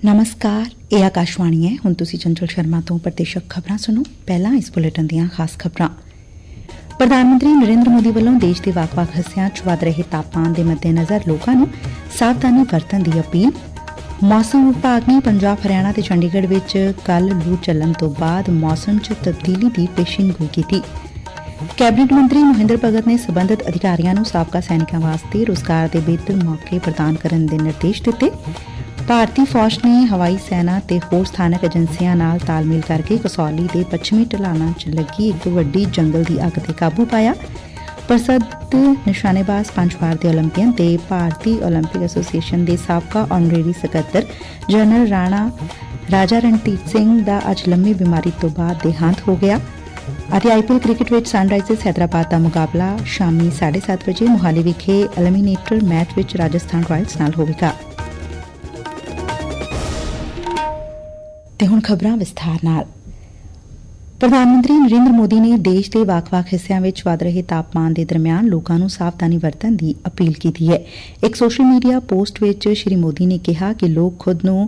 ਨਮਸਕਾਰ, ਇਹ ਆਕਾਸ਼ਵਾਣੀ ਹੈ। ਹੁਣ ਤੁਸੀਂ ਚੰਚਲ ਸ਼ਰਮਾ ਤੋਂ ਪ੍ਰਤੀਸ਼ਕ ਖਬਰਾਂ ਸੁਣੋ। ਪਹਿਲਾਂ ਇਸ ਬੁਲੇਟਿਨ ਦੀਆਂ ਖਾਸ ਖਬਰਾਂ। ਪ੍ਰਧਾਨ ਮੰਤਰੀ ਨਰਿੰਦਰ ਮੋਦੀ ਵੱਲੋਂ ਦੇਸ਼ ਦੇ ਵੱਖ-ਵੱਖ ਹਿੱਸਿਆਂ 'ਚ ਵੱਧ ਰਹੇ ਤਾਪਮਾਨ ਦੇ ਮੱਦੇਨਜ਼ਰ ਲੋਕਾਂ ਨੂੰ ਸਾਵਧਾਨੀ ਵਰਤਣ ਦੀ ਅਪੀਲ। ਮੌਸਮ ਵਿਭਾਗ ਨੇ ਪੰਜਾਬ, ਹਰਿਆਣਾ ਤੇ ਚੰਡੀਗੜ੍ਹ ਵਿੱਚ ਕੱਲ੍ਹ ਲੂ ਚੱਲਣ ਤੋਂ ਬਾਅਦ ਮੌਸਮ 'ਚ ਤਬਦੀਲੀ ਦੀ ਪੇਸ਼ੀਨਗੋਈ ਕੀਤੀ। ਕੈਬਨਿਟ ਮੰਤਰੀ ਮਹਿੰਦਰ ਭਗਤ ਨੇ ਸਬੰਧਤ ਅਧਿਕਾਰੀਆਂ ਨੂੰ ਸਾਬਕਾ ਸੈਨਿਕਾਂ ਵਾਸਤੇ ਰੁਜ਼ਗਾਰ ਦੇ ਬਿਹਤਰ ਮੌਕੇ ਪ੍ਰਦਾਨ ਕਰਨ ਦੇ ਨਿਰਦੇਸ਼ ਦਿੱਤੇ। ਭਾਰਤੀ ਫੌਜ ਨੇ ਹਵਾਈ ਸੈਨਾ ਤੇ ਹੋਰ ਸਥਾਨਕ ਏਜੰਸੀਆਂ ਨਾਲ ਤਾਲਮੇਲ ਕਰਕੇ ਕਸੌਲੀ ਦੇ ਪੱਛਮੀ ਢਲਾਣਾਂ 'ਚ ਲੱਗੀ ਇੱਕ ਵੱਡੀ ਜੰਗਲ ਦੀ ਅੱਗ ਤੇ ਕਾਬੂ ਪਾਇਆ। ਪ੍ਰਸਿੱਧ ਨਿਸ਼ਾਨੇਬਾਜ਼ 5 ਵਾਰ ਦੇ ਓਲੰਪੀਅਨ ਤੇ ਭਾਰਤੀ ਓਲੰਪਿਕ ਐਸੋਸੀਏਸ਼ਨ ਦੇ ਸਾਬਕਾ ਆਨਰੇਰੀ ਸਕੱਤਰ ਜਨਰਲ ਰਾਜਾ ਰਣਜੀਤ ਸਿੰਘ ਦਾ ਅੱਜ ਲੰਮੀ ਬਿਮਾਰੀ ਤੋਂ ਬਾਅਦ ਦੇਹਾਂਤ ਹੋ ਗਿਆ। ਅਤੇ ਆਈਪੀਐਲ ਕ੍ਰਿਕਟ ਵਿੱਚ ਸਨਰਾਈਜ਼ਰਸ ਹੈਦਰਾਬਾਦ ਦਾ ਮੁਕਾਬਲਾ ਸ਼ਾਮੀ 7:30 ਵਜੇ ਮੋਹਾਲੀ ਵਿਖੇ ਐਲੀਮੀਨੇਟਰ ਮੈਚ ਵਿੱਚ ਰਾਜਸਥਾਨ ਰਾਇਲਸ ਨਾਲ ਹੋਵੇਗਾ। ਤੇ ਹੁਣ ਖਬਰਾਂ ਵਿਸਥਾਰ ਨਾਲ। ਪ੍ਰਧਾਨ ਮੰਤਰੀ ਨਰਿੰਦਰ ਮੋਦੀ ਨੇ ਦੇਸ਼ ਦੇ ਵੱਖ-ਵੱਖ ਹਿੱਸਿਆਂ ਵਿੱਚ ਵੱਧ ਰਹੇ ਤਾਪਮਾਨ ਦੇ ਦਰਮਿਆਨ ਲੋਕਾਂ ਨੂੰ ਸਾਵਧਾਨੀ ਵਰਤਣ ਦੀ ਅਪੀਲ ਕੀਤੀ ਹੈ। ਇੱਕ ਸੋਸ਼ਲ ਮੀਡੀਆ ਪੋਸਟ ਵਿੱਚ ਸ਼੍ਰੀ ਮੋਦੀ ਨੇ ਕਿਹਾ ਕਿ ਲੋਕ ਖੁਦ ਨੂੰ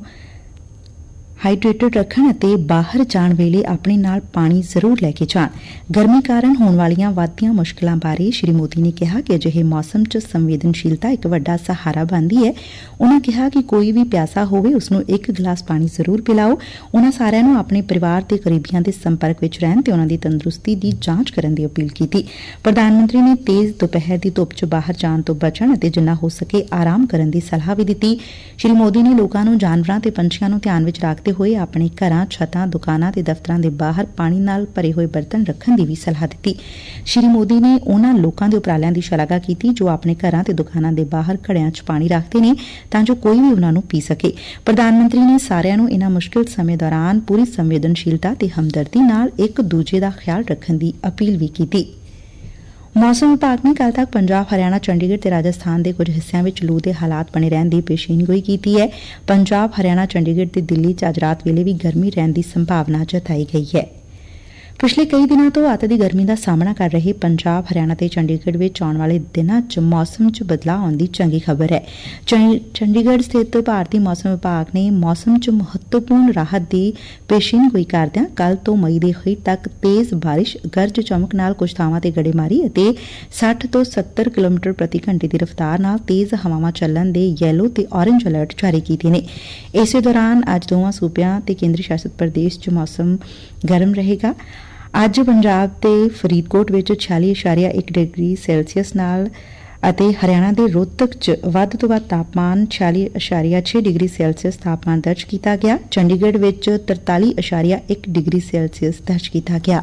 ਹਾਈਡਰੇਟਡ ਰੱਖਣ ਅਤੇ ਬਾਹਰ ਜਾਣ ਵੇਲੇ ਆਪਣੇ ਨਾਲ ਪਾਣੀ ਜ਼ਰੂਰ ਲੈ ਕੇ ਜਾਣ। ਗਰਮੀ ਕਾਰਨ ਹੋਣ ਵਾਲੀਆਂ ਵੱਧਦੀਆਂ ਮੁਸ਼ਕਲਾਂ ਬਾਰੇ ਸ਼੍ਰੀ ਮੋਦੀ ਨੇ ਕਿਹਾ ਕਿ ਅਜਿਹੇ ਮੌਸਮ 'ਚ ਸੰਵੇਦਨਸ਼ੀਲਤਾ ਇੱਕ ਵੱਡਾ ਸਹਾਰਾ ਬਣਦੀ ਹੈ। ਉਨ੍ਹਾਂ ਕਿਹਾ ਕਿ ਕੋਈ ਵੀ ਪਿਆਸਾ ਹੋਵੇ ਉਸ ਨੂੰ ਇੱਕ ਗਲਾਸ ਪਾਣੀ ਜ਼ਰੂਰ ਪਿਲਾਓ। ਉਨ੍ਹਾਂ ਸਾਰਿਆਂ ਨੂੰ ਆਪਣੇ ਪਰਿਵਾਰ ਤੇ ਕਰੀਬੀਆਂ ਦੇ ਸੰਪਰਕ ਵਿੱਚ ਰਹਿਣ ਤੇ ਉਨ੍ਹਾਂ ਦੀ ਤੰਦਰੁਸਤੀ ਦੀ ਜਾਂਚ ਕਰਨ ਦੀ ਅਪੀਲ ਕੀਤੀ। ਪ੍ਰਧਾਨ ਮੰਤਰੀ ਨੇ ਤੇਜ਼ ਦੁਪਹਿਰ ਦੀ ਧੁੱਪ 'ਚ ਬਾਹਰ ਜਾਣ ਤੋਂ ਬਚਣ ਅਤੇ ਜਿੰਨਾ ਹੋ ਸਕੇ ਆਰਾਮ ਕਰਨ ਦੀ ਸਲਾਹ ਵੀ ਦਿੱਤੀ। ਸ਼੍ਰੀ ਮੋਦੀ ਨੇ ਲੋਕਾਂ ਨੂੰ ਜਾਨਵਰਾਂ ਤੇ ਪੰਛੀਆਂ ਨੂੰ ਧਿਆਨ ਵਿੱਚ ਰੱਖਦੇ ਹੋਏ ਆਪਣੇ ਘਰਾਂ, ਛੱਤਾਂ, ਦੁਕਾਨਾਂ ਤੇ ਦਫ਼ਤਰਾਂ ਦੇ ਬਾਹਰ ਪਾਣੀ ਨਾਲ ਭਰੇ ਹੋਏ ਬਰਤਨ ਰੱਖਣ ਦੀ ਵੀ ਸਲਾਹ ਦਿੱਤੀ। ਸ਼੍ਰੀ ਮੋਦੀ ਨੇ ਉਨ੍ਹਾਂ ਲੋਕਾਂ ਦੇ ਉਪਰਾਲਿਆਂ ਦੀ ਸ਼ਲਾਘਾ ਕੀਤੀ ਜੋ ਆਪਣੇ ਘਰਾਂ ਤੇ ਦੁਕਾਨਾਂ ਦੇ ਬਾਹਰ ਘੜਿਆਂ 'ਚ ਪਾਣੀ ਰੱਖਦੇ ਨੇ ਤਾਂ ਜੋ ਕੋਈ ਵੀ ਉਨ੍ਹਾਂ ਨੂੰ ਪੀ ਸਕੇ। ਪ੍ਰਧਾਨ ਮੰਤਰੀ ਨੇ ਸਾਰਿਆਂ ਨੂੰ ਇਨ੍ਹਾਂ ਮੁਸ਼ਕਿਲ ਸਮੇਂ ਦੌਰਾਨ ਪੂਰੀ ਸੰਵੇਦਨਸ਼ੀਲਤਾ ਤੇ ਹਮਦਰਦੀ ਨਾਲ ਇੱਕ ਦੂਜੇ ਦਾ ਖਿਆਲ ਰੱਖਣ ਦੀ ਅਪੀਲ ਵੀ ਕੀਤੀ। ਮੌਸਮ ਵਿਭਾਗ ਨੇ ਕੱਲ੍ਹ ਤੱਕ ਪੰਜਾਬ, ਹਰਿਆਣਾ, ਚੰਡੀਗੜ੍ਹ ਤੇ ਰਾਜਸਥਾਨ ਦੇ ਕੁਝ ਹਿੱਸਿਆਂ ਵਿੱਚ ਲੂ ਦੇ ਹਾਲਾਤ ਬਣੇ ਰਹਿਣ ਦੀ ਪੇਸ਼ੀਨਗੋਈ ਕੀਤੀ ਹੈ। ਪੰਜਾਬ, ਹਰਿਆਣਾ, ਚੰਡੀਗੜ੍ਹ ਤੇ ਦਿੱਲੀ 'ਚ ਅੱਜ ਰਾਤ ਵੇਲੇ ਵੀ ਗਰਮੀ ਰਹਿਣ ਦੀ ਸੰਭਾਵਨਾ ਜਤਾਈ ਗਈ ਹੈ। ਪਿਛਲੇ ਕਈ ਦਿਨਾਂ ਤੋਂ ਅੱਤ ਦੀ ਗਰਮੀ ਦਾ ਸਾਹਮਣਾ ਕਰ ਰਹੇ ਪੰਜਾਬ, ਹਰਿਆਣਾ ਤੇ ਚੰਡੀਗੜ੍ਹ ਵਿੱਚ ਆਉਣ ਵਾਲੇ ਦਿਨਾਂ 'ਚ ਮੌਸਮ 'ਚ ਬਦਲਾਅ ਆਉਣ ਦੀ ਚੰਗੀ ਖਬਰ ਹੈ। ਚੰਡੀਗੜ੍ਹ ਸਥਿਤ ਭਾਰਤੀ ਮੌਸਮ ਵਿਭਾਗ ਨੇ ਮੌਸਮ 'ਚ ਮਹੱਤਵਪੂਰਨ ਰਾਹਤ ਦੀ ਪੇਸ਼ੀਨਗੋਈ ਕਰਦਿਆਂ ਕੱਲ੍ਹ ਤੋਂ ਮਈ ਦੇ ਅਖੀਰ ਤੱਕ ਤੇਜ਼ ਬਾਰਿਸ਼, ਗਰਜ ਚਮਕ ਨਾਲ ਕੁਝ ਥਾਵਾਂ ਤੇ ਗੜੇਮਾਰੀ ਅਤੇ 60 ਤੋਂ 70 ਕਿਲੋਮੀਟਰ ਪ੍ਰਤੀ ਘੰਟੇ ਦੀ ਰਫ਼ਤਾਰ ਨਾਲ ਤੇਜ਼ ਹਵਾਵਾਂ ਚੱਲਣ ਦੇ ਯੈਲੋ ਤੇ ਔਰੇਂਜ ਅਲਰਟ ਜਾਰੀ ਕੀਤੇ ਨੇ। ਇਸੇ ਦੌਰਾਨ ਅੱਜ ਦੋਵਾਂ ਸੂਬਿਆਂ ਤੇ ਕੇਂਦਰੀ ਸ਼ਾਸਿਤ ਪ੍ਰਦੇਸ਼ 'ਚ ਮੌਸਮ ਗਰਮ ਰਹੇਗਾ। ਅੱਜ ਪੰਜਾਬ ਤੇ ਫਰੀਦਕੋਟ ਵਿੱਚ 46.1 ਡਿਗਰੀ ਸੈਲਸੀਅਸ ਨਾਲ ਅਤੇ ਹਰਿਆਣਾ ਦੇ ਰੋਹਤਕ 'ਚ ਵੱਧ ਤੋਂ ਵੱਧ ਤਾਪਮਾਨ 46.6 ਡਿਗਰੀ ਸੈਲਸੀਅਸ ਤਾਪਮਾਨ ਦਰਜ ਕੀਤਾ ਗਿਆ। ਚੰਡੀਗੜ੍ਹ ਵਿੱਚ 43.1 ਡਿਗਰੀ ਸੈਲਸੀਅਸ ਦਰਜ ਕੀਤਾ ਗਿਆ।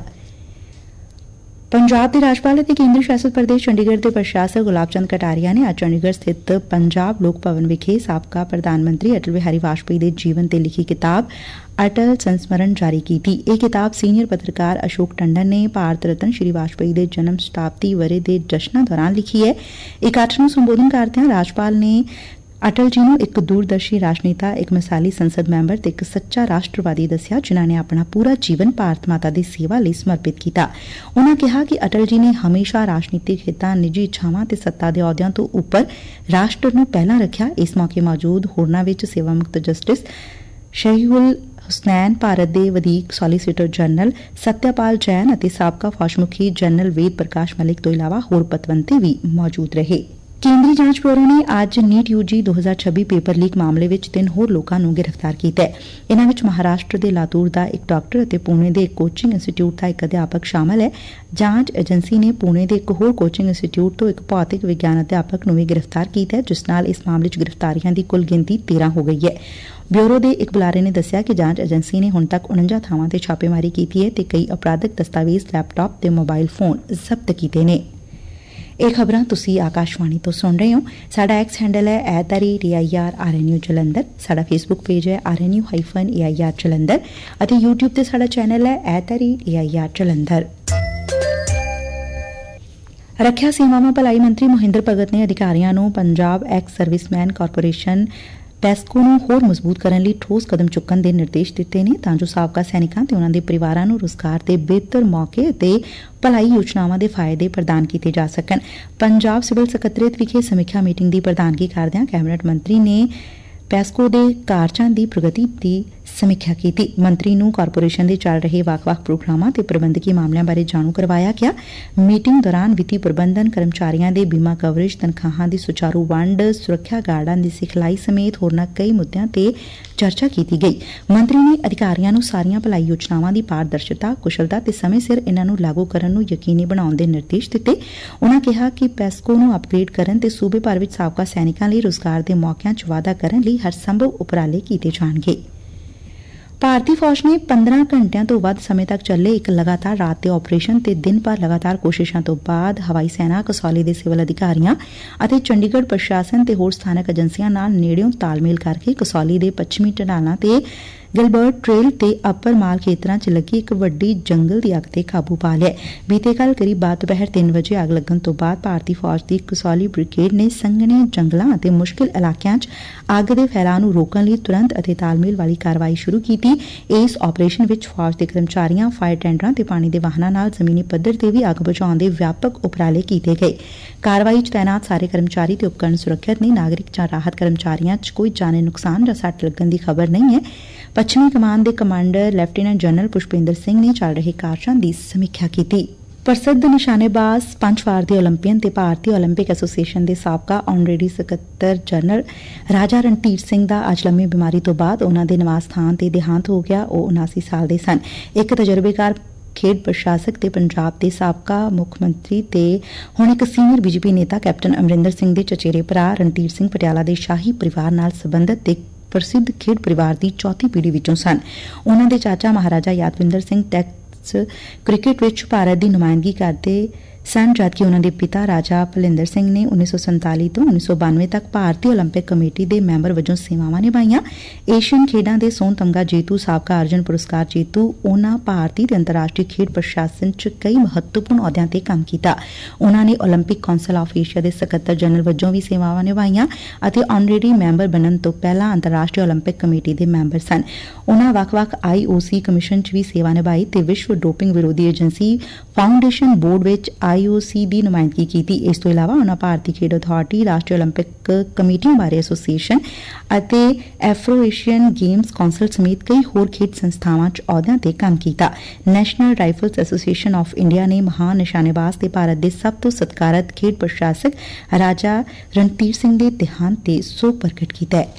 ਪੰਜਾਬ ਦੇ ਰਾਜਪਾਲ ਅਤੇ ਕੇਂਦਰੀ ਸ਼ਾਸਿਤ ਪ੍ਰਦੇਸ਼ ਚੰਡੀਗੜ੍ਹ ਦੇ ਪ੍ਰਸ਼ਾਸਕ ਗੁਲਾਬ ਚੰਦ ਕਟਾਰੀਆ ਨੇ ਅੱਜ ਚੰਡੀਗੜ੍ਹ ਸਥਿਤ ਪੰਜਾਬ ਲੋਕ ਭਵਨ ਵਿਖੇ ਸਾਬਕਾ ਪ੍ਰਧਾਨ ਮੰਤਰੀ ਅਟਲ ਬਿਹਾਰੀ ਵਾਜਪੇਈ ਦੇ ਜੀਵਨ ਤੇ ਲਿਖੀ ਕਿਤਾਬ ਅਟਲ ਸੰਸਮਰਨ ਜਾਰੀ ਕੀਤੀ। ਇਹ ਕਿਤਾਬ ਸੀਨੀਅਰ ਪੱਤਰਕਾਰ ਅਸ਼ੋਕ ਟੰਡਨ ਨੇ ਭਾਰਤ ਰਤਨ ਸ਼੍ਰੀ ਵਾਜਪੇਈ ਦੇ ਜਨਮ ਸ਼ਤਾਬਦੀ ਵਰ੍ਹੇ ਦੇ ਜਸ਼ਨਾਂ ਦੌਰਾਨ ਲਿਖੀ ਹੈ। ਇਕੱਠ ਨੂੰ ਸੰਬੋਧਨ ਕਰਦਿਆਂ ਰਾਜਪਾਲ ਨੇ ਅਟਲ ਜੀ ਨੂੰ ਇੱਕ ਦੂਰਦਰਸ਼ੀ ਰਾਜਨੇਤਾ, ਇੱਕ ਮਿਸਾਲੀ ਸੰਸਦ ਮੈਂਬਰ ਤੇ ਇੱਕ ਸੱਚਾ ਰਾਸ਼ਟਰਵਾਦੀ ਦੱਸਿਆ ਜਿਨ੍ਹਾਂ ਨੇ ਆਪਣਾ ਪੂਰਾ ਜੀਵਨ ਭਾਰਤ ਮਾਤਾ ਦੀ ਸੇਵਾ ਲਈ ਸਮਰਪਿਤ ਕੀਤਾ। ਉਨ੍ਹਾਂ ਕਿਹਾ ਕਿ ਅਟਲ ਜੀ ਨੇ ਹਮੇਸ਼ਾ ਰਾਜਨੀਤਿਕ ਹਿੱਤਾਂ, ਨਿੱਜੀ ਇੱਛਾਵਾਂ ਤੇ ਸੱਤਾ ਦੇ ਅਹੁਦਿਆਂ ਤੋਂ ਉੱਪਰ ਰਾਸ਼ਟਰ ਨੂੰ ਪਹਿਲਾਂ ਰੱਖਿਆ। ਇਸ ਮੌਕੇ ਮੌਜੂਦ ਹੋਰਨਾਂ ਵਿੱਚ ਸੇਵਾ ਮੁਕਤ ਜਸਟਿਸ ਸ਼ਹੀਉਲ ਹੁਸਨੈਨ, ਭਾਰਤ ਦੇ ਵਧੀਕ ਸੋਲੀਸਿਟਰ ਜਨਰਲ ਸਤਿਆਪਾਲ ਜੈਨ ਅਤੇ ਸਾਬਕਾ ਫੌਜ ਮੁਖੀ ਜਨਰਲ ਵੇਦ ਪ੍ਰਕਾਸ਼ ਮਲਿਕ ਤੋਂ ਇਲਾਵਾ ਹੋਰ ਪਤਵੰਤੇ ਵੀ ਮੌਜੂਦ ਰਹੇ। ਕੇਂਦਰੀ ਜਾਂਚ ਬਿਊਰੋ ਨੇ ਅੱਜ ਨੀਟ UG 2026 ਪੇਪਰ ਲੀਕ ਮਾਮਲੇ ਵਿੱਚ 3 ਹੋਰ ਲੋਕਾਂ ਨੂੰ ਗ੍ਰਿਫਤਾਰ ਕੀਤਾ ਹੈ। ਇਨ੍ਹਾਂ ਵਿੱਚ ਮਹਾਰਾਸ਼ਟਰ ਦੇ ਲਾਤੂਰ ਦਾ ਇੱਕ ਡਾਕਟਰ ਅਤੇ ਪੁਣੇ ਦੇ ਇੱਕ ਕੋਚਿੰਗ ਇੰਸਟੀਚਿਊਟ ਦਾ ਇੱਕ ਅਧਿਆਪਕ ਸ਼ਾਮਲ ਹੈ। ਜਾਂਚ ਏਜੰਸੀ ਨੇ ਪੁਣੇ ਦੇ ਇੱਕ ਹੋਰ ਕੋਚਿੰਗ ਇੰਸਟੀਚਿਊਟ ਤੋਂ ਇੱਕ ਭੌਤਿਕ ਵਿਗਿਆਨ ਅਧਿਆਪਕ ਨੂੰ ਵੀ ਗ੍ਰਿਫਤਾਰ ਕੀਤਾ ਹੈ, ਜਿਸ ਨਾਲ ਇਸ ਮਾਮਲੇ 'ਚ ਗ੍ਰਿਫਤਾਰੀਆਂ ਦੀ ਕੁੱਲ ਗਿਣਤੀ 13 ਹੋ ਗਈ ਹੈ। ਬਿਊਰੋ ਦੇ ਇੱਕ ਬੁਲਾਰੇ ਨੇ ਦੱਸਿਆ ਕਿ ਜਾਂਚ ਏਜੰਸੀ ਨੇ ਹੁਣ ਤੱਕ 49 ਥਾਵਾਂ ਤੇ ਛਾਪੇਮਾਰੀ ਕੀਤੀ ਹੈ ਤੇ ਕਈ ਅਪਰਾਧਿਕ ਦਸਤਾਵੇਜ਼, ਲੈਪਟਾਪ ਤੇ ਮੋਬਾਈਲ ਫੋਨ ਜ਼ਬਤ ਕੀਤੇ ਨੇ। ਇਹ ਖਬਰਾਂ ਤੁਸੀਂ ਆਕਾਸ਼ਵਾਣੀ ਤੋਂ ਸੁਣ ਰਹੇ ਹੋ। ਸਾਡਾ ਐਕਸ ਹੈਂਡਲ ਹੈ @AIRRNU ਜਲੰਧਰ। ਸਾਡਾ ਫੇਸਬੁੱਕ ਪੇਜ ਹੈ RNU-AIR ਜਲੰਧਰ ਅਤੇ YouTube ਤੇ ਸਾਡਾ ਚੈਨਲ ਹੈ @AIR ਜਲੰਧਰ। ਰੱਖਿਆ ਸੇਵਾਵਾਂ ਭਲਾਈ ਮੰਤਰੀ ਮਹਿੰਦਰ ਭਗਤ ਨੇ ਅਧਿਕਾਰੀਆਂ ਨੂੰ Punjab ex serviceman corporation PESCO ਨੂੰ ਹੋਰ ਮਜ਼ਬੂਤ ਕਰਨ ਲਈ ਠੋਸ ਕਦਮ ਚੁੱਕਣ ਦੇ ਨਿਰਦੇਸ਼ ਦਿੱਤੇ ਨੇ ਤਾਂ ਜੋ ਸਾਬਕਾ ਸੈਨਿਕਾਂ ਤੇ ਉਨ੍ਹਾਂ ਦੇ ਪਰਿਵਾਰਾਂ ਨੂੰ ਰੁਜ਼ਗਾਰ ਦੇ ਬਿਹਤਰ ਮੌਕੇ ਅਤੇ ਭਲਾਈ ਯੋਜਨਾਵਾਂ ਦੇ ਫਾਇਦੇ ਪ੍ਰਦਾਨ ਕੀਤੇ ਜਾ ਸਕਣ। ਪੰਜਾਬ ਸਿਵਲ ਸਕੱਤਰੇਤ ਵਿਖੇ ਸਮੀਖਿਆ ਮੀਟਿੰਗ ਦੀ ਪ੍ਰਧਾਨਗੀ ਕਰਦਿਆਂ ਕੈਬਨਿਟ ਮੰਤਰੀ ਨੇ ਪੈਸਕੋ ਦੇ ਕਾਰਜਾਂ ਦੀ ਪ੍ਰਗਤੀ ਦੀ ਸਮੀਖਿਆ ਕੀਤੀ। ਮੰਤਰੀ ਨੂੰ ਕਾਰਪੋਰੇਸ਼ਨ ਦੇ ਚੱਲ ਰਹੇ ਵੱਖ-ਵੱਖ ਪ੍ਰੋਗਰਾਮਾਂ ਤੇ ਪ੍ਰਬੰਧਕੀ ਮਾਮਲਿਆਂ ਬਾਰੇ ਜਾਣੂ ਕਰਵਾਇਆ ਗਿਆ। ਮੀਟਿੰਗ ਦੌਰਾਨ ਵਿੱਤੀ ਪ੍ਰਬੰਧਨ, ਕਰਮਚਾਰੀਆਂ ਦੇ ਬੀਮਾ ਕਵਰੇਜ, ਤਨਖਾਹਾਂ ਦੀ ਸੁਚਾਰੂ ਵੰਡ, ਸੁਰੱਖਿਆ ਗਾਰਡਾਂ ਦੀ ਸਿਖਲਾਈ ਸਮੇਤ ਹੋਰਨਾਂ ਕਈ ਮੁੱਦਿਆਂ ਤੇ ਚਰਚਾ ਕੀਤੀ ਗਈ। ਮੰਤਰੀ ਨੇ ਅਧਿਕਾਰੀਆਂ ਨੂੰ ਸਾਰੀਆਂ ਭਲਾਈ ਯੋਜਨਾਵਾਂ ਦੀ ਪਾਰਦਰਸ਼ਤਾ, ਕੁਸ਼ਲਤਾ ਤੇ ਸਮੇਂ ਸਿਰ ਇਨਾਂ ਨੂੰ ਲਾਗੂ ਕਰਨ ਨੂੰ ਯਕੀਨੀ ਬਣਾਉਣ ਦੇ ਨਿਰਦੇਸ਼ ਦਿੱਤੇ। ਉਨਾਂ ਕਿਹਾ ਕਿ ਪੈਸਕੋ ਨੂੰ ਅਪਗ੍ਰੇਡ ਕਰਨ ਤੇ ਸੂਬੇ ਭਰ ਵਿੱਚ ਸਾਬਕਾ ਸੈਨਿਕਾਂ ਲਈ ਰੁਜ਼ਗਾਰ ਦੇ ਮੌਕਿਆਂ 'ਚ ਵਾਧਾ ਕਰਨ ਲਈ ਹਰ ਸੰਭਵ ਉਪਰਾਲੇ ਕੀਤੇ ਜਾਣਗੇ। ਭਾਰਤੀ ਫੌਜ ਨੇ 15 ਘੰਟਿਆਂ ਤੋਂ ਵੱਧ ਸਮੇਂ ਤੱਕ ਚੱਲੇ ਇੱਕ ਲਗਾਤਾਰ ਰਾਤ ਦੇ ਆਪਰੇਸ਼ਨ ਤੇ ਦਿਨ ਭਰ ਲਗਾਤਾਰ ਕੋਸ਼ਿਸ਼ਾਂ ਤੋਂ ਬਾਅਦ ਹਵਾਈ ਸੈਨਾ, ਕਸੌਲੀ ਦੇ ਸਿਵਲ ਅਧਿਕਾਰੀਆਂ ਅਤੇ ਚੰਡੀਗੜ੍ਹ ਪ੍ਰਸ਼ਾਸਨ ਤੇ ਹੋਰ ਸਥਾਨਕ ਏਜੰਸੀਆਂ ਨਾਲ ਨੇੜਿਓਂ ਤਾਲਮੇਲ ਕਰਕੇ ਕਸੌਲੀ ਦੇ ਪੱਛਮੀ ਢਲਾਣਾਂ ਤੇ ਗਿਲਬਰਟ ਟ੍ਰੇਲ ਤੇ ਅੱਪਰ ਮਾਲ ਖੇਤਰਾਂ 'ਚ ਲੱਗੀ ਇੱਕ ਵੱਡੀ ਜੰਗਲ ਦੀ ਅੱਗ ਤੇ ਕਾਬੂ ਪਾ ਲਿਆ। ਬੀਤੇ ਕੱਲ ਕਰੀਬ ਬਾਅਦ ਦੁਪਹਿਰ 3 ਵਜੇ ਅੱਗ ਲੱਗਣ ਤੋਂ ਬਾਅਦ ਭਾਰਤੀ ਫੌਜ ਦੀ ਕਸੌਲੀ ਬ੍ਰਿਗੇਡ ਨੇ ਸੰਘਣੇ ਜੰਗਲਾਂ ਅਤੇ ਮੁਸ਼ਕਿਲ ਇਲਾਕਿਆਂ 'ਚ ਅੱਗ ਦੇ ਫੈਲਾਅ ਨੂੰ ਰੋਕਣ ਲਈ ਤੁਰੰਤ ਅਤੇ ਤਾਲਮੇਲ ਵਾਲੀ ਕਾਰਵਾਈ ਸ਼ੁਰੂ ਕੀਤੀ। ਇਸ ਆਪਰੇਸ਼ਨ ਵਿੱਚ ਫੌਜ ਦੇ ਕਰਮਚਾਰੀਆਂ, ਫਾਇਰ ਟੈਂਡਰਾਂ ਤੇ ਪਾਣੀ ਦੇ ਵਾਹਨਾਂ ਨਾਲ ਜ਼ਮੀਨੀ ਪੱਧਰ ਤੇ ਵੀ ਅੱਗ ਬੁਝਾਉਣ ਦੇ ਵਿਆਪਕ ਉਪਰਾਲੇ ਕੀਤੇ ਗਏ। ਕਾਰਵਾਈ 'ਚ ਤਾਇਨਾਤ ਸਾਰੇ ਕਰਮਚਾਰੀ ਤੇ ਉਪਕਰਨ ਸੁਰੱਖਿਅਤ ਨੇ। ਨਾਗਰਿਕ ਜਾਂ ਰਾਹਤ ਕਰਮਚਾਰੀਆਂ 'ਚ ਕੋਈ ਜਾਨੀ ਨੁਕਸਾਨ ਜਾਂ ਸੱਟ ਲੱਗਣ ਦੀ ਖਬਰ ਨਹੀਂ ਹੈ। ਪੱਛਮੀ ਕਮਾਨ ਦੇ commander lieutenant general Pushpinder Singh ਨੇ ਚੱਲ ਰਹੇ ਕਾਰਜਾਂ ਦੀ ਸਮੀਖਿਆ ਕੀਤੀ। ਪ੍ਰਸਿੱਧ ਨਿਸ਼ਾਨੇਬਾਜ਼, 5 ਵਾਰ ਦੇ ਓਲੰਪੀਅਨ ਤੇ ਭਾਰਤੀ ਓਲੰਪਿਕ ਐਸੋਸੀਏਸ਼ਨ ਦੇ ਸਾਬਕਾ ਆਨਰੇਰੀ ਸਕੱਤਰ ਜਨਰਲ ਰਾਜਾ ਰਣਧੀਰ ਸਿੰਘ ਦਾ ਅੱਜ ਲੰਮੀ ਬਿਮਾਰੀ ਤੋਂ ਬਾਅਦ ਉਨਾਂ ਦੇ ਨਿਵਾਸ ਸਥਾਨ ਤੇ ਦੇਹਾਂਤ ਹੋ ਗਿਆ। ਉਹ 79 ਸਾਲ ਦੇ ਸਨ। ਇੱਕ ਤਜਰਬੇਕਾਰ ਖੇਡ ਪ੍ਰਸ਼ਾਸਕ ਤੇ ਪੰਜਾਬ ਦੇ ਸਾਬਕਾ ਮੁੱਖ ਮੰਤਰੀ ਤੇ ਹੁਣ ਇੱਕ ਸੀਨੀਅਰ ਬੀਜੇਪੀ ਨੇਤਾ ਕੈਪਟਨ ਅਮਰਿੰਦਰ ਸਿੰਘ ਦੇ ਚਚੇਰੇ ਭਰਾ ਰਣਧੀਰ ਸਿੰਘ ਪਟਿਆਲਾ ਦੇ ਸ਼ਾਹੀ ਪਰਿਵਾਰ ਨਾਲ ਸੰਬੰਧਤ ਤੇ ਪ੍ਰਸਿੱਧ ਖੇਡ ਪਰਿਵਾਰ ਦੀ ਚੌਥੀ ਪੀੜ੍ਹੀ ਵਿੱਚੋਂ ਸਨ। ਉਨਾਂ ਦੇ ਚਾਚਾ ਮਹਾਰਾਜਾ ਯਾਦਵਿੰਦਰ ਸਿੰਘ ਟੈਸਟ ਕ੍ਰਿਕਟ ਵਿੱਚ ਭਾਰਤ ਦੀ ਨੁਮਾਇੰਦਗੀ ਕਰਦੇ ਸਨ, ਜਦਕਿ ਉਨਾਂ ਦੇ ਪਿਤਾ ਰਾਜਾ ਭਲਿੰਦਰ ਸਿੰਘ ਨੇ 1947 ਤੋਂ 1992 ਤੱਕ ਭਾਰਤੀ ਓਲੰਪਿਕ ਕਮੇਟੀ ਦੇ ਮੈਂਬਰ ਵਜੋਂ ਸੇਵਾਵਾਂ ਨਿਭਾਈਆਂ। ਏਸ਼ੀਅਨ ਖੇਡਾਂ ਦੇ ਸੋਨ ਤਮਗਾ ਜੇਤੂ, ਸਾਬਕਾ ਅਰਜਨ ਪੁਰਸਕਾਰ ਜੇਤੂ, ਉਨਾਂ ਭਾਰਤੀ ਤੇ ਅੰਤਰਰਾਸ਼ਟਰੀ ਖੇਡ ਪ੍ਰਸ਼ਾਸਨ 'ਚ ਕਈ ਮਹੱਤਵਪੂਰਨ ਅਹੁਦਿਆਂ ਤੇ ਕੰਮ ਕੀਤਾ। ਉਨਾਂ ਨੇ ਓਲੰਪਿਕ ਕੌਂਸਲ ਆਫ ਏਸ਼ੀਆ ਦੇ ਸਕੱਤਰ ਜਨਰਲ ਵਜੋਂ ਵੀ ਸੇਵਾਵਾਂ ਨਿਭਾਈਆਂ ਅਤੇ ਆਨਰੇਰੀ ਮੈਂਬਰ ਬਣਨ ਤੋਂ ਪਹਿਲਾਂ ਅੰਤਰਰਾਸ਼ਟਰੀ ਓਲੰਪਿਕ ਕਮੇਟੀ ਦੇ ਮੈਂਬਰ ਸਨ। ਉਨਾਂ ਵੱਖ-ਵੱਖ IOC ਕਮਿਸ਼ਨ 'ਚ ਵੀ ਸੇਵਾ ਨਿਭਾਈ ਤੇ ਵਿਸ਼ਵ ਡੋਪਿੰਗ ਵਿਰੋਧੀ ਏਜੰਸੀ ਫਾਊਂਡੇਸ਼ਨ ਬੋਰਡ ਵਿੱਚ IOC ਦੀ ਨੁਮਾਇੰਦਗੀ ਕੀਤੀ। ਇਸ ਤੋਂ ਇਲਾਵਾ ਉਨਾਂ ਭਾਰਤੀ ਖੇਡ ਅਥਾਰਟੀ, ਰਾਸ਼ਟਰੀ ਓਲੰਪਿਕ ਕਮੇਟੀਆਂ ਬਾਰੇ ਐਸੋਸੀਏਸ਼ਨ ਅਤੇ ਐਫਰੋ ਏਸ਼ੀਅਨ ਗੇਮਸ ਕੌਂਸਲ ਸਮੇਤ ਕਈ ਹੋਰ ਖੇਡ ਸੰਸਥਾਵਾਂ 'ਚ ਅਹੁਦਿਆਂ ਤੇ ਕੰਮ ਕੀਤਾ। National Rifles Association of India ਨੇ ਮਹਾਨ ਨਿਸ਼ਾਨੇਬਾਜ਼ ਤੇ ਭਾਰਤ ਦੇ ਸਭ ਤੋਂ ਸਤਿਕਾਰਤ ਖੇਡ ਪ੍ਰਸ਼ਾਸਕ ਰਾਜਾ ਰਣਧੀਰ ਸਿੰਘ ਦੇ ਦੇਹਾਂਤ ਤੇ ਸੋਗ ਪ੍ਰਗਟ ਕੀਤਾ ਹੈ।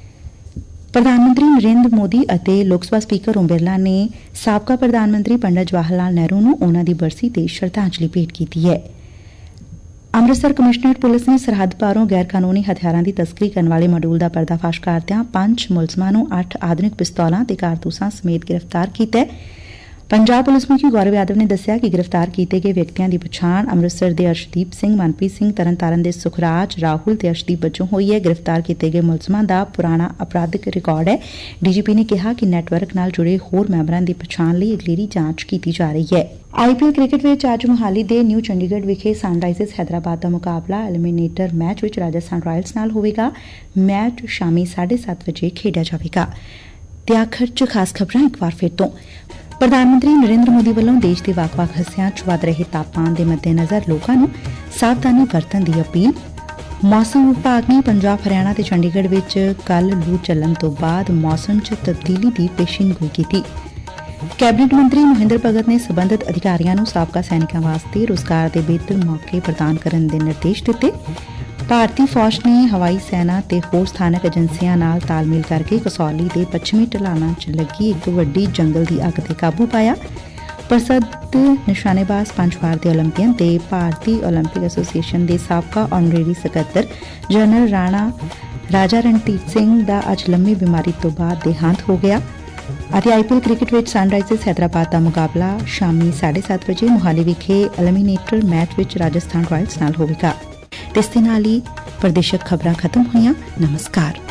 ਪ੍ਰਧਾਨ ਮੰਤਰੀ ਨਰਿੰਦਰ ਮੋਦੀ ਅਤੇ ਲੋਕ ਸਭਾ ਸਪੀਕਰ ਓਮ ਬਿਰਲਾ ਨੇ ਸਾਬਕਾ ਪ੍ਰਧਾਨ ਮੰਤਰੀ ਪੰਡਿਤ ਜਵਾਹਰ ਲਾਲ ਨਹਿਰੂ ਨੂੰ ਉਨਾਂ ਦੀ ਬਰਸੀ ਤੇ ਸ਼ਰਧਾਂਜਲੀ ਭੇਟ ਕੀਤੀ ਹੈ। ਅੰਮ੍ਰਿਤਸਰ ਕਮਿਸ਼ਨਰੇਟ ਪੁਲਿਸ ਨੇ ਸਰਹੱਦ ਪਾਰੋਂ ਗੈਰ ਕਾਨੂੰਨੀ ਹਥਿਆਰਾਂ ਦੀ ਤਸਕਰੀ ਕਰਨ ਵਾਲੇ ਮਡੂਲ ਦਾ ਪਰਦਾਫਾਸ਼ ਕਰਦਿਆਂ 5 ਮੁਲਜ਼ਮਾਂ ਨੂੰ 8 ਆਧੁਨਿਕ ਪਿਸਤੌਲਾਂ ਤੇ ਕਾਰਤੂਸਾਂ ਸਮੇਤ ਗ੍ਰਿਫਤਾਰ ਕੀਤਾ ਹੈ। ਪੰਜਾਬ ਪੁਲਿਸ ਮੁਖੀ ਗੌਰਵ ਯਾਦਵ ਨੇ ਦੱਸਿਆ ਕਿ ਗ੍ਰਿਫਤਾਰ ਕੀਤੇ ਗਏ ਵਿਅਕਤੀਆਂ ਦੀ ਪਛਾਣ ਅੰਮ੍ਰਿਤਸਰ ਦੇ ਅਰਸ਼ਦੀਪ ਸਿੰਘ, ਮਨਪ੍ਰੀਤ ਸਿੰਘ, ਤਰਨਤਾਰਨ ਦੇ ਸੁਖਰਾਜ, ਰਾਹੁਲ ਤੇ ਅਰਸ਼ਦੀਪ ਵਜੋਂ ਹੋਈ ਹੈ। ਗ੍ਰਿਫਤਾਰ ਕੀਤੇ ਗਏ ਮੁਲਜ਼ਮਾਂ ਦਾ ਪੁਰਾਣਾ ਅਪਰਾਧਿਕ ਰਿਕਾਰਡ ਹੈ। DGP ਨੇ ਕਿਹਾ ਕਿ ਨੈਟਵਰਕ ਨਾਲ ਜੁੜੇ ਹੋਰ ਮੈਂਬਰਾਂ ਦੀ ਪਛਾਣ ਲਈ ਅਗਲੇਰੀ ਜਾਂਚ ਕੀਤੀ ਜਾ ਰਹੀ ਹੈ। IPL ਕ੍ਰਿਕਟ ਵਿੱਚ ਅੱਜ ਮੁਹਾਲੀ ਦੇ ਨਿਊ ਚੰਡੀਗੜ੍ਹ ਵਿਖੇ ਸਨਰਾਈਜ਼ਰਸ ਹੈਦਰਾਬਾਦ ਦਾ ਮੁਕਾਬਲਾ ਐਲੀਮੀਨੇਟਰ ਮੈਚ ਵਿੱਚ ਰਾਜਸਥਾਨ ਰਾਇਲਸ ਨਾਲ ਹੋਵੇਗਾ। ਮੈਚ ਸ਼ਾਮੀ 7:30 ਵਜੇ ਖੇਡਿਆ ਜਾਵੇਗਾ। ਤੇ ਆਖਰ 'ਚ ਖਾਸ ਖਬਰਾਂ ਇੱਕ ਵਾਰ ਫਿਰ ਤੋਂ। ਪ੍ਰਧਾਨ ਮੰਤਰੀ ਨਰਿੰਦਰ ਮੋਦੀ ਵੱਲੋਂ ਦੇਸ਼ ਦੇ ਵੱਖ-ਵੱਖ ਹਿੱਸਿਆਂ 'ਚ ਵਧ ਰਹੇ ਤਾਪਮਾਨ ਦੇ ਮੱਦੇਨਜ਼ਰ ਲੋਕਾਂ ਨੂੰ ਸਾਵਧਾਨੀ ਵਰਤਣ ਦੀ ਅਪੀਲ। ਮੌਸਮ ਵਿਭਾਗ ਨੇ ਪੰਜਾਬ, ਹਰਿਆਣਾ ਤੇ ਚੰਡੀਗੜ੍ਹ ਵਿੱਚ ਕੱਲ ਲੂ ਚੱਲਣ ਤੋਂ ਬਾਅਦ ਮੌਸਮ 'ਚ ਤਬਦੀਲੀ ਦੀ ਪੇਸ਼ੀਨਗੋਈ ਕੀਤੀ। ਕੈਬਨਿਟ ਮੰਤਰੀ ਮਹਿੰਦਰ ਭਗਤ ਨੇ ਸਬੰਧਤ ਅਧਿਕਾਰੀਆਂ ਨੂੰ ਸਾਬਕਾ ਸੈਨਿਕਾਂ ਵਾਸਤੇ ਰੁਜ਼ਗਾਰ ਦੇ ਬਿਹਤਰ ਮੌਕੇ ਪ੍ਰਦਾਨ ਕਰਨ ਦੇ ਨਿਰਦੇਸ਼ ਦਿੱਤੇ। ਭਾਰਤੀ ਫੌਜ ਨੇ ਹਵਾਈ ਸੈਨਾ ਤੇ ਹੋਰ ਸਥਾਨਕ ਏਜੰਸੀਆਂ ਨਾਲ ਤਾਲਮੇਲ ਕਰਕੇ ਕਸੌਲੀ ਦੇ ਪੱਛਮੀ ਢਲਾਣਾਂ 'ਚ ਲੱਗੀ ਇੱਕ ਵੱਡੀ ਜੰਗਲ ਦੀ ਅੱਗ ਤੇ ਕਾਬੂ ਪਾਇਆ। ਪ੍ਰਸਿੱਧ ਨਿਸ਼ਾਨੇਬਾਜ਼ 5 ਵਾਰ ਦੇ ਓਲੰਪੀਅਨ ਤੇ ਭਾਰਤੀ ਓਲੰਪਿਕ ਐਸੋਸੀਏਸ਼ਨ ਦੇ ਸਾਬਕਾ ਆਨਰੇਰੀ ਸਕੱਤਰ ਜਨਰਲ ਰਾਜਾ ਰਣਧੀਰ ਸਿੰਘ ਦਾ ਅੱਜ ਲੰਮੀ ਬਿਮਾਰੀ ਤੋਂ ਬਾਅਦ ਦੇਹਾਂਤ ਹੋ ਗਿਆ। ਅਤੇ IPL ਕ੍ਰਿਕਟ ਵਿੱਚ ਸਨਰਾਈਜ਼ਰਸ ਹੈਦਰਾਬਾਦ ਦਾ ਮੁਕਾਬਲਾ ਸ਼ਾਮੀ 7:30 ਵਜੇ ਮੁਹਾਲੀ ਵਿਖੇ ਐਲੀਮੀਨੇਟਰ ਮੈਚ ਵਿੱਚ ਰਾਜਸਥਾਨ ਰਾਇਲਸ ਨਾਲ ਹੋਵੇਗਾ। ਇਸ ਦੇ ਨਾਲ ਹੀ ਪ੍ਰਦੇਸ਼ਕ ਖਬਰਾਂ ਖਤਮ ਹੋਈਆਂ। ਨਮਸਕਾਰ।